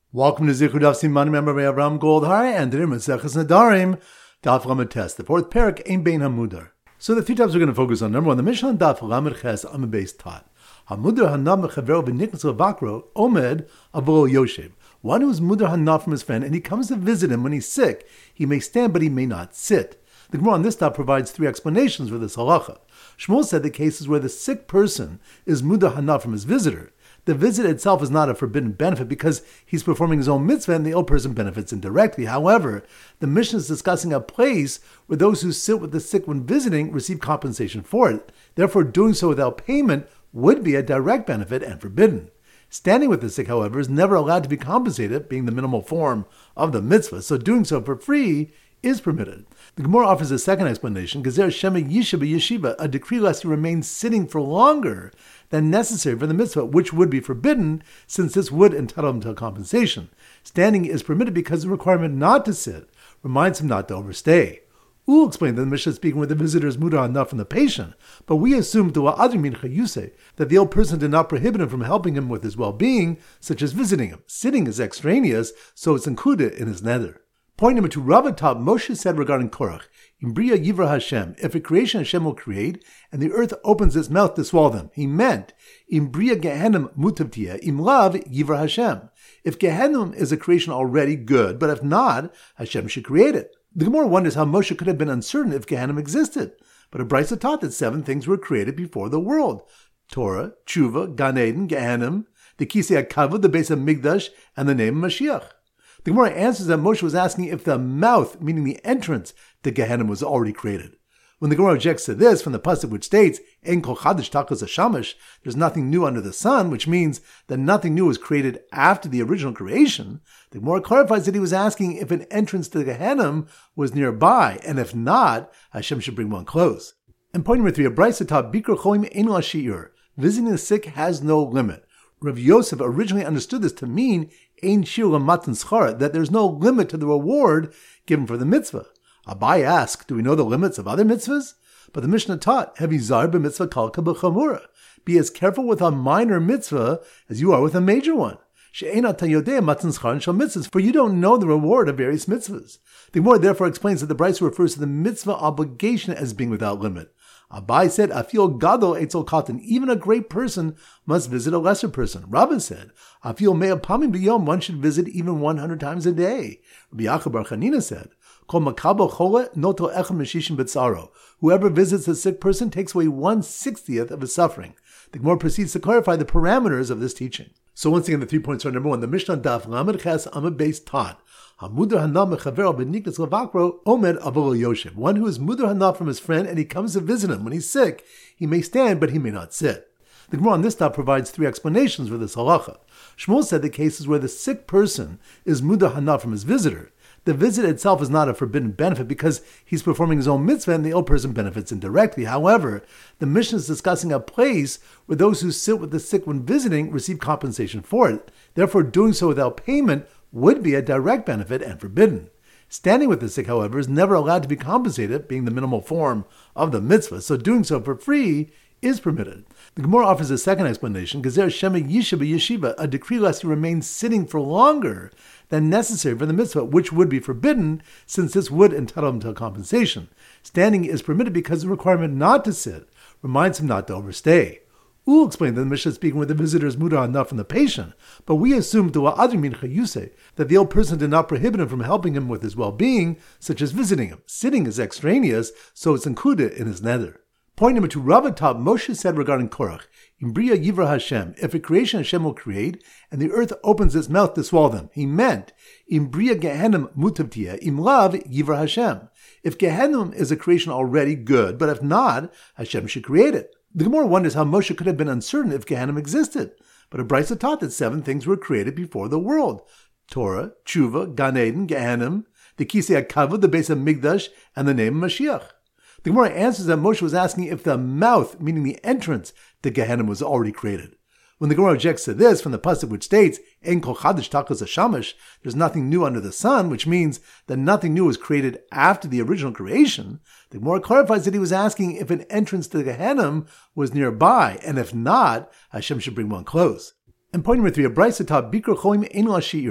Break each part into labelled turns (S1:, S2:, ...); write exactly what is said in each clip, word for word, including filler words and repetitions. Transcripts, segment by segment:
S1: Welcome to Zichud Daf Siman Member Avram Goldhar and today Maseches Nedarim Daf Lamed Tes, the fourth parak Ein Bein Hamudar. So the three topics we're going to focus on. Number one, the Mishnah Daf Lamed Ches Amud Beis Tat. Hamudar Hanav Mechaver V'Niknas V'Vakro Omed Avol Yoshev. One who is Mudar Hanav from his friend and he comes to visit him when he's sick. He may stand, but he may not sit. The Gemara on this daf provides three explanations for this halacha. Shmuel said the cases where the sick person is Mudar Hanav from his visitor. The visit itself is not a forbidden benefit because he's performing his own mitzvah and the ill person benefits indirectly. However, the Mishnah is discussing a place where those who sit with the sick when visiting receive compensation for it. Therefore, doing so without payment would be a direct benefit and forbidden. Standing with the sick, however, is never allowed to be compensated, being the minimal form of the mitzvah, so doing so for free is permitted. The Gemara offers a second explanation, Gezer Shema Yisha Yeshiva, a decree lest he remains sitting for longer than necessary for the mitzvah, which would be forbidden, since this would entitle him to a compensation. Standing is permitted because the requirement not to sit reminds him not to overstay. Ul explained that the Mishnah is speaking with the visitor's Mudar Hanav from the patient, but we assume to Adri Min Chayuse that the ill person did not prohibit him from helping him with his well-being, such as visiting him. Sitting is extraneous, so it's included in his nether. Point number two, Rav Top Moshe said regarding Korach, in Bria Yivra Hashem, if a creation Hashem will create, and the earth opens its mouth to swallow them, he meant, in Bria Gehenim Mutavtia, im Lav Yivra Hashem. If Gehenim is a creation already, good, but if not, Hashem should create it. The Gemara wonders how Moshe could have been uncertain if Gehenim existed, but a Brisa taught that seven things were created before the world: Torah, Tshuva, Gan Eden, Gehenim, the Kisei HaKavod, the Beis HaMikdash, and the name of Mashiach. The Gemara answers that Moshe was asking if the mouth, meaning the entrance to Gehenim, was already created. When the Gemara objects to this from the pasuk which states, "En kol chadash tachas hashamash," there's nothing new under the sun, which means that nothing new was created after the original creation, the Gemara clarifies that he was asking if an entrance to Gehenim was nearby, and if not, Hashem should bring one close. And point number three, a brisa taught Bikur Cholim Ein La Shi'ur. Visiting the sick has no limit. Rav Yosef originally understood this to mean Ein Shir L'Matan Schara, that there's no limit to the reward given for the mitzvah. Abai asked, do we know the limits of other mitzvahs? But the Mishnah taught, Hevizar b'mitzvah kalka b'chamura. Be as careful with a minor mitzvah as you are with a major one. She'ena tayodei matan schar shal mitzvahs, for you don't know the reward of various mitzvahs. The Gemara therefore explains that the Brisa refers to the mitzvah obligation as being without limit. Abai said, Afil gadol etzel katan, even a great person must visit a lesser person. Rabbi said, Afil mea pamim b'yom, one should visit even one hundred times a day. Rabbi Yaakov bar Chanina said, Kol makabo chole noto echad meshishim b'tzaro. Whoever visits a sick person takes away one sixtieth of his suffering. The Gemara proceeds to clarify the parameters of this teaching. So once again, the three points are: number one, the Mishnah Daf Lamed Ches Amud Beis Tat. Hamudar Hanav Mechaver V'Niknas V'Vakro Omed Avol Yoshev. One who is Mudar Hanav from his friend and he comes to visit him when he's sick. He may stand, but he may not sit. The Gemara on this daf provides three explanations for this halacha. Shmuel said the cases where the sick person is Mudar Hanav from his visitor. The visit itself is not a forbidden benefit because he's performing his own mitzvah and the ill person benefits indirectly. However, the Mishnah is discussing a place where those who sit with the sick when visiting receive compensation for it. Therefore, doing so without payment would be a direct benefit and forbidden. Standing with the sick, however, is never allowed to be compensated, being the minimal form of the mitzvah, so doing so for free is permitted. The Gemara offers a second explanation, Gezer Shema Yisha Yeshiva, a decree lest he remains sitting for longer than necessary for the mitzvah, which would be forbidden, since this would entitle him to a compensation. Standing is permitted because the requirement not to sit reminds him not to overstay. Ul explained that the Mishnah is speaking with the visitor's Mudar Hanav from the patient, but we assume to Adri Min Chayuse that the ill person did not prohibit him from helping him with his well-being, such as visiting him. Sitting is extraneous, so it's included in his nether. Point number two, Rav Top Moshe said regarding Korach, in Bria Yivra Hashem, if a creation Hashem will create, and the earth opens its mouth to swallow them, he meant, in Bria Gehenim Mutavtia, im Lav Yivra Hashem. If Gehenim is a creation already, good, but if not, Hashem should create it. The Gemara wonders how Moshe could have been uncertain if Gehenim existed, but a Brisa taught that seven things were created before the world: Torah, Tshuva, Gan Eden, Gehenim, the Kisei HaKavod, the Beis HaMikdash, and the name of Mashiach. The Gemara answers that Moshe was asking if the mouth, meaning the entrance to Gehenim, was already created. When the Gemara objects to this from the pasuk which states, "En kol chadash tachas hashamash," there's nothing new under the sun, which means that nothing new was created after the original creation, the Gemara clarifies that he was asking if an entrance to Gehenim was nearby, and if not, Hashem should bring one close. And point number three, a brisa taught Bikur Cholim Ein La Shi'ur.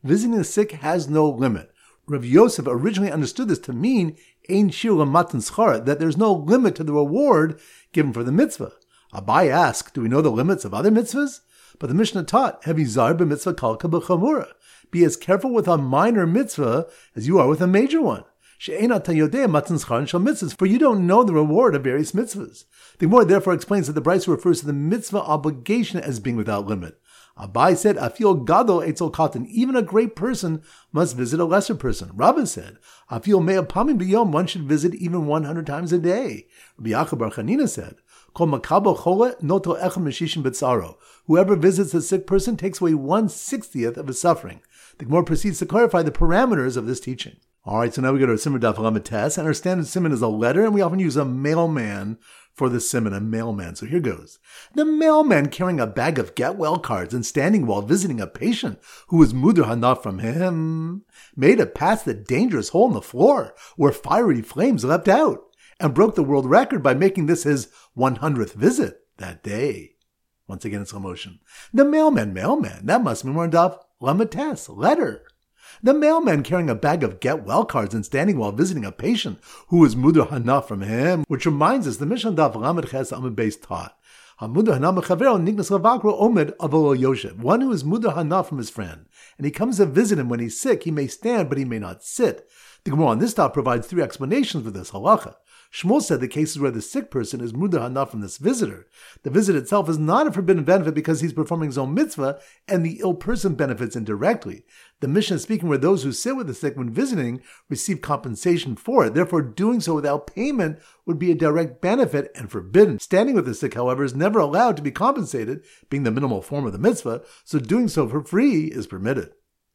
S1: visiting the sick has no limit. Rav Yosef originally understood this to mean ein shir lamatan schara, that there's no limit to the reward given for the mitzvah. Abai asked, do we know the limits of other mitzvahs? But the Mishnah taught, Hevizar b'mitzvah kalka b'chamura. Be as careful with a minor mitzvah as you are with a major one. For you don't know the reward of various mitzvahs. The Gemara therefore explains that the Brisa refers to the mitzvah obligation as being without limit. Abai said, Afil gadol etzel katan, even a great person must visit a lesser person. Rabbi said, Afil mea pamim b'yom, one should visit even one hundred times a day. Rabbi Yaakov bar Chanina said, Kol makabo chole noto echem meshishim b'tzaro. Whoever visits a sick person takes away one sixtieth of his suffering. The Gemara proceeds to clarify the parameters of this teaching. All right, so now we go to our Simon Daf Lamed Tes, and our standard Simon is a letter, and we often use a mailman for the Simon, a mailman. So here goes. The mailman carrying a bag of get-well cards and standing while visiting a patient who was muder hana from him made it past the dangerous hole in the floor where fiery flames leapt out and broke the world record by making this his one hundredth visit that day. Once again in slow motion. The mailman, mailman, that must be more Daf Lamed Tes, letter. The mailman carrying a bag of get-well cards and standing while visiting a patient who was muder hana from him, which reminds us the Mishnah Daf Lamed Ches Amud Beis taught. One who is muder hana from his friend, and he comes to visit him when he's sick, he may stand, but he may not sit. The Gemara on this top provides three explanations for this halacha. Shmuel said the cases where the sick person is muder hana from this visitor, the visit itself is not a forbidden benefit because he's performing his own mitzvah, and the ill person benefits indirectly. The Mishnah is speaking where those who sit with the sick when visiting receive compensation for it. Therefore, doing so without payment would be a direct benefit and forbidden. Standing with the sick, however, is never allowed to be compensated, being the minimal form of the mitzvah, so doing so for free is permitted.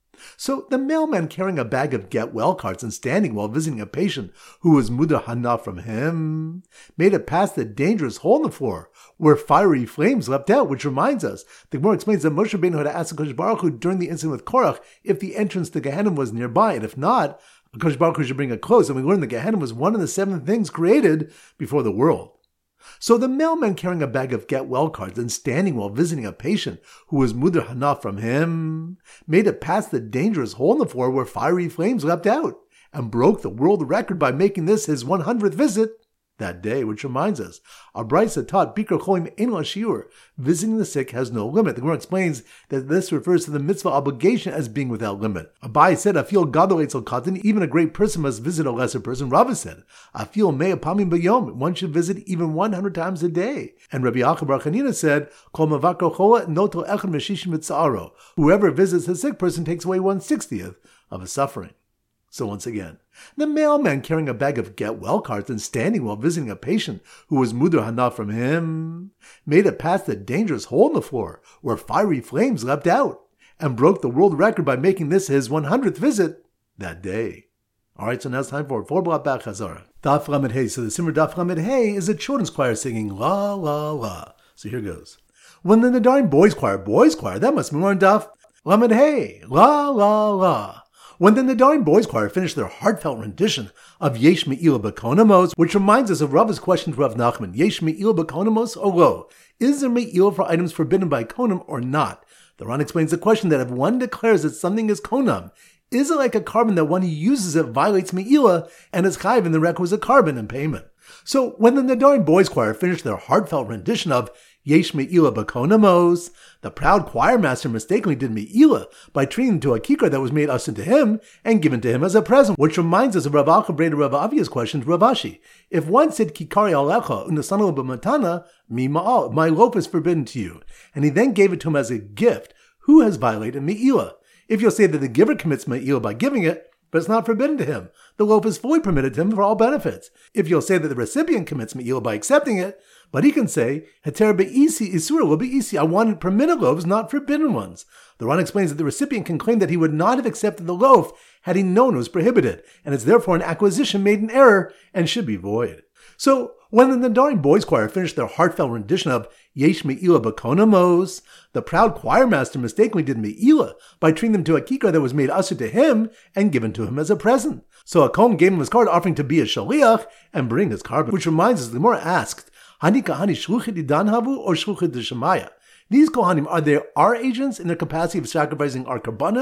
S1: So the mailman carrying a bag of get-well cards and standing while visiting a patient who was muder hana from him made it past the dangerous hole in the floor where fiery flames leapt out, which reminds us, the Gemara explains that Moshe Rabbeinu had asked HaKadosh Baruch Hu during the incident with Korach if the entrance to Gehenna was nearby, and if not, HaKadosh Baruch Hu should bring it close, and we learned that Gehenna was one of the seven things created before the world. So the mailman carrying a bag of get-well cards and standing while visiting a patient who was muder hana from him made it past the dangerous hole in the floor where fiery flames leapt out and broke the world record by making this his one hundredth visit that day, which reminds us, our Brisa taught Bikar Cholim Ein La Shiur, visiting the sick has no limit. The Gemara explains that this refers to the mitzvah obligation as being without limit. Abai said, Afil gadol etzel katan, even a great person must visit a lesser person. Rava said, Afil mea pamim b'yom, one should visit even one hundred times a day. And Rabbi Yaakov bar Chanina said, Kol mavakar chola noto echad meshishim b'tzaro, whoever visits a sick person takes away one sixtieth of his suffering. So once again, the mailman carrying a bag of get-well cards and standing while visiting a patient who was muder hana from him made it past the dangerous hole in the floor where fiery flames leapt out and broke the world record by making this his one hundredth visit that day. Alright, so now it's time for four block back Chazara. Daf Lamed Hey. So the Simmer Daf Lamed Hey is a children's choir singing la la la. So here goes. When the Nadarim boys choir, boys choir, that must be more in Daf Lamed Hey, la la la. When the Nadarim Boys Choir finished their heartfelt rendition of Yesh Me'ila B'Konamos, which reminds us of Rava's question to Rav Nachman, Yesh Me'ila B'Konamos or lo? Is there Me'ila for items forbidden by Konam or not? The Ran explains the question that if one declares that something is Konam, is it like a carbon that one who uses it violates Me'ila and is chayiv in the requisite carbon in payment? So when the Nadarim Boys Choir finished their heartfelt rendition of Yesh Me'ila B'Konamos, the proud choir master mistakenly did Me'ila by treating him to a kikar that was made us into him and given to him as a present, which reminds us of Rav Acha Breda Rav Avia's question to Rav Ashi. If one said Kikari Alecha Unasanu B'Matana, Mi Ma'al, my loaf is forbidden to you, and he then gave it to him as a gift, who has violated Me'ila? If you'll say that the giver commits Me'ila by giving it, but it's not forbidden to him, the loaf is fully permitted to him for all benefits. If you'll say that the recipient commits Me'ila by accepting it, but he can say, Heter be'isi isura lo be'isi, I wanted permitted loaves, not forbidden ones. The Ran explains that the recipient can claim that he would not have accepted the loaf had he known it was prohibited, and it's therefore an acquisition made in error and should be void. So, when the Nadarim Boys Choir finished their heartfelt rendition of Yesh Me'ila B'Konamos, the proud choir master mistakenly did Me'ila by treating them to a kikar that was made asur to him and given to him as a present. So a kohen gave him his card offering to be a shaliach and bring his carbon, which reminds us, the Gemara asked, Hani kahani shluchid idan havu or shluchid d'shemaya? These kohanim, are they our agents in their capacity of sacrificing our karbanas,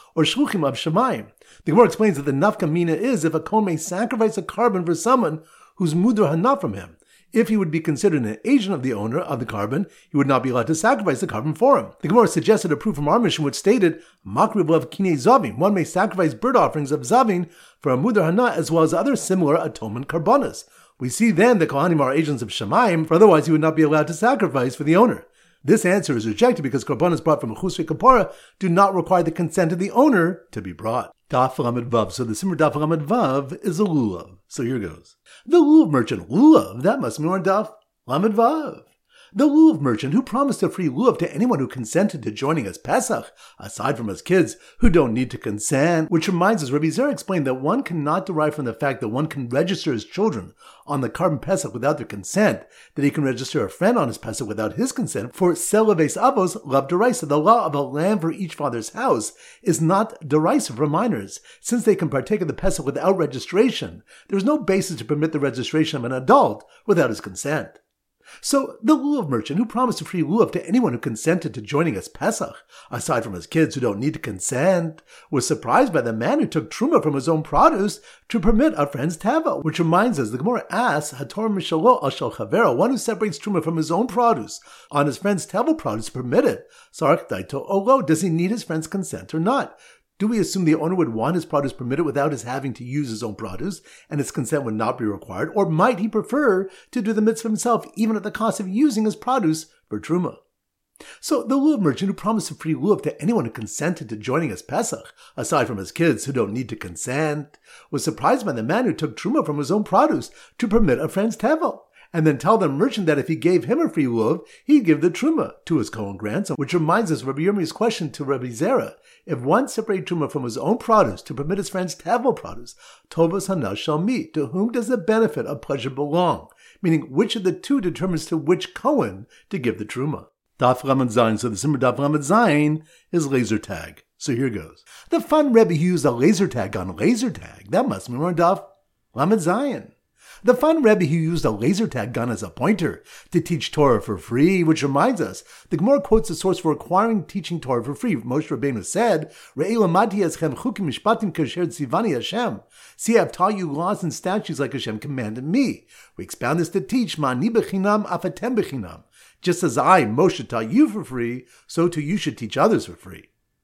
S1: or shluchim of Shemayim. The Gemara explains that the nafka mina is if a kohen may sacrifice a carbon for someone who's mudar hana from him. If he would be considered an agent of the owner of the carbon, he would not be allowed to sacrifice the carbon for him. The Gemara suggested a proof from our mission which stated, Makriv of Kinei Zavin, one may sacrifice bird offerings of Zavin for a mudar hana as well as other similar atonement carbonas. We see then the Kohanim are agents of Shemayim, for otherwise he would not be allowed to sacrifice for the owner. This answer is rejected because carbonas brought from a chusrei kapara do not require the consent of the owner to be brought. Daf Lamed Vav. So the Simmer Daf Lamed Vav is a lulav. So here goes. The lulav merchant, lulav, that must be on Daf Lamed Vav. The lulav merchant who promised a free lulav to anyone who consented to joining us Pesach, aside from us kids who don't need to consent, which reminds us, Rabbi Zera explained that one cannot derive from the fact that one can register his children on the carbon Pesach without their consent, that he can register a friend on his Pesach without his consent. For Selaves Avos, Lav Deraisa, the law of a lamb for each father's house, is not Deraisa for minors. Since they can partake of the Pesach without registration, there is no basis to permit the registration of an adult without his consent. So the lulav merchant who promised a free lulav to anyone who consented to joining us Pesach, aside from his kids who don't need to consent, was surprised by the man who took truma from his own produce to permit a friend's teva, which reminds us, the Gemara asks, Hator Mishalo Ashal Chavero, one who separates truma from his own produce on his friend's teva produce permitted. Sarach Daito Olo, does he need his friend's consent or not? Do we assume the owner would want his produce permitted without his having to use his own produce, and his consent would not be required? Or might he prefer to do the mitzvah himself, even at the cost of using his produce for truma? So the lulav merchant who promised a free lulav to anyone who consented to joining us Pesach, aside from his kids who don't need to consent, was surprised by the man who took truma from his own produce to permit a friend's tevel, and then tell the merchant that if he gave him a free lulav, he'd give the truma to his Kohen grandson, which reminds us of Rabbi Yirmiyah's question to Rabbi Zera. If one separated truma from his own produce to permit his friend's tevel produce, tovas hana shall meet. To whom does the benefit of pleasure belong? Meaning, which of the two determines to which Kohen to give the truma? Daf Lamed Zayin. So the Simmer Daf Lamed Zayin is laser tag. So here goes. The fun Rebbe who used a laser tag on laser tag. That must be more Daf Lamed Zayin. The fun Rebbe who used a laser tag gun as a pointer to teach Torah for free, which reminds us, the Gemara quotes the source for acquiring teaching Torah for free. Moshe Rabbeinu said, Re'ei lamati eschem chukim mishpatim kasher tzivani Hashem. See, I've taught you laws and statutes like Hashem commanded me. We expound this to teach, ma'ani bechinam afatem bechinam. Just as I, Moshe, taught you for free, so too you should teach others for free.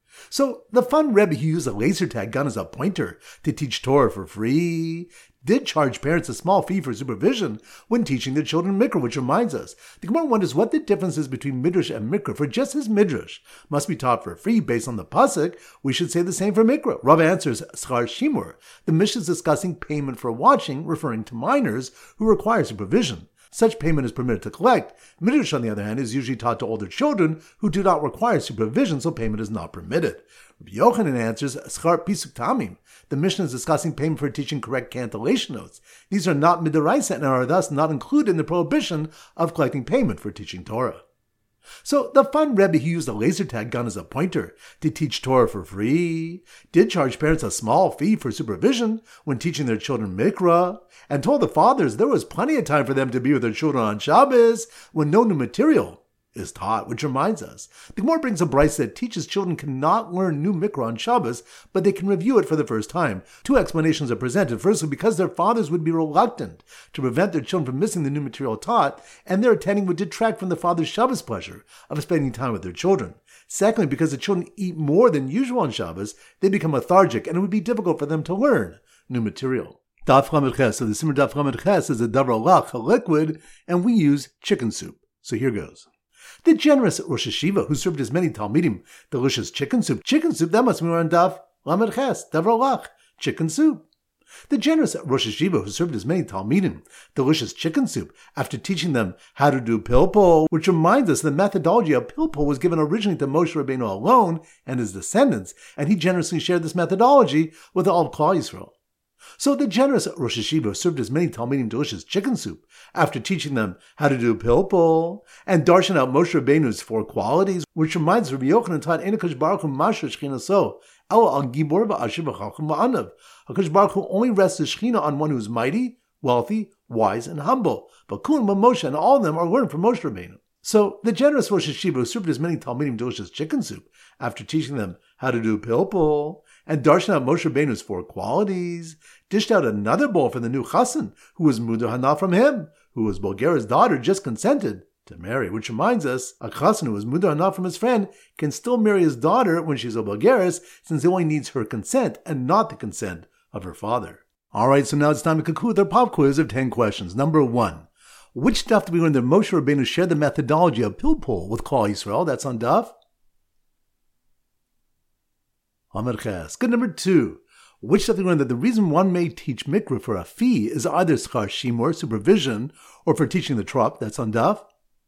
S1: So the fun Rebbe who used a laser tag gun as a pointer to teach Torah for free did charge parents a small fee for supervision when teaching their children Mikra, which reminds us, the Gemara wonders what the difference is between Midrash and Mikra. For just as Midrash must be taught for free based on the Pasuk, we should say the same for Mikra. Rav answers, Schar Shimur. The Mishnah is discussing payment for watching, referring to minors who require supervision. Such payment is permitted to collect. Midrash, on the other hand, is usually taught to older children who do not require supervision, so payment is not permitted. Rabbi Yochanan answers, Schar Pisuk Tamim. The Mishnah is discussing payment for teaching correct cantillation notes. These are not midaraisa and are thus not included in the prohibition of collecting payment for teaching Torah. So the fun Rebbe who used a laser tag gun as a pointer to teach Torah for free did charge parents a small fee for supervision when teaching their children Mikra, and told the fathers there was plenty of time for them to be with their children on Shabbos when no new material is taught, which reminds us, the Gemara brings a brisa that teaches children cannot learn new Mikra on Shabbos, but they can review it for the first time. Two explanations are presented. Firstly, because their fathers would be reluctant to prevent their children from missing the new material taught, and their attending would detract from the father's Shabbos pleasure of spending time with their children. Secondly, because the children eat more than usual on Shabbos, they become lethargic, and it would be difficult for them to learn new material. Daf Lamed Ches. So the Simmer Daf Lamed Ches is a davar lach, a liquid, and we use chicken soup. So here goes. The generous Rosh Hashiva who served his many Talmidim delicious chicken soup. Chicken soup, that must be on Daf Lamed Ches, davar lach, chicken soup. The generous Rosh Hashiva who served his many Talmidim delicious chicken soup after teaching them how to do pilpul, which reminds us the methodology of pilpul was given originally to Moshe Rabbeinu alone and his descendants, and he generously shared this methodology with all of Klal Yisrael. So the generous Rosh Hashiva served his many Talmidim delicious chicken soup after teaching them how to do pilpul and darshan out Moshe Rabbeinu's four qualities, which reminds Rabbi Yochanan taught Einakosh Baruch Hu Masha Shechinaso El Al Gibor Va'asher V'Chacham Va'anav. HaKadosh Baruch Hu only rests His Shechina on one who is mighty, wealthy, wise, and humble. But Kun, Moshe, and all of them are learned from Moshe Rabbeinu. So the generous Rosh Hashiva who served his many Talmidim delicious chicken soup after teaching them how to do pilpul, and darshan out Moshe Rabbeinu's four qualities, dished out another bowl for the new chassan, who was Mudar Hana from him, who was Bulgara's daughter, just consented to marry. Which reminds us, a chassan who was Mudar Hana from his friend can still marry his daughter when she's a Bulgaris, since he only needs her consent and not the consent of her father. Alright, so now it's time to conclude our pop quiz of ten questions. Number one. Which stuff do we learn that Moshe Rabbeinu shared the methodology of pilpul with Klal Yisrael? That's on Daf Amud Ches. Good. Number two. Which stuff do we learn that the reason one may teach mikra for a fee is either schar shimur, supervision, or for teaching the truck? That's on Daf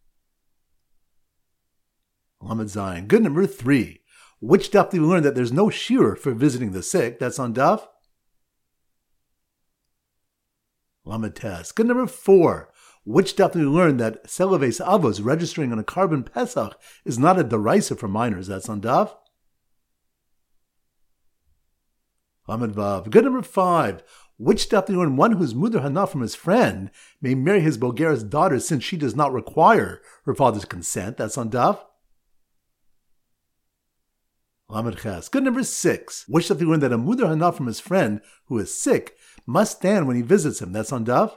S1: Amud Zayin. Good. Number three. Which stuff do we learn that there's no shiur for visiting the sick? That's on Daf Amud Tes. Good. Number four. Which stuff do we learn that Selaves Avos, registering on a carbon Pesach, is not a deraisa for minors? That's on Daf Amud Vav. Good. Number five. Which stuff do we learn one who is Mudar Hana from his friend may marry his Bulgaria's daughter since she does not require her father's consent? That's on Daf Amud Ches. Good. Number six. Which stuff do we learn that a Mudar Hana from his friend who is sick must stand when he visits him? That's on Daf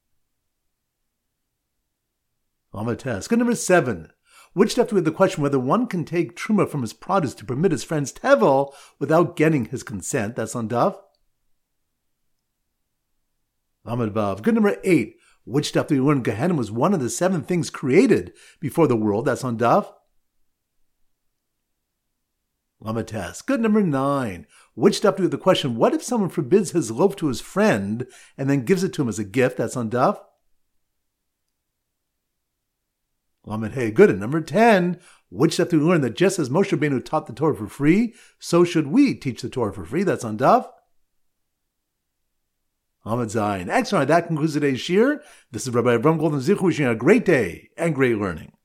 S1: Amud Tes. Good. Number seven. Which stuff do we have the question whether one can take truma from his produce to permit his friend's tevel without getting his consent? That's on Daf Amud Vav. Good. Number eight. Which stuff do we learn Gehenna was one of the seven things created before the world? That's on Daf Amud Tes. Good. Number nine. Which stuff do we have the question what if someone forbids his loaf to his friend and then gives it to him as a gift? That's on Daf Lamed Hey. Good. And number ten, which stuff do we learn that just as Moshe Rabbeinu taught the Torah for free, so should we teach the Torah for free? That's on Daf Amud Zayin. Excellent. That concludes today's shir. This is Rabbi Avram Golden Zichu wishing you a great day and great learning.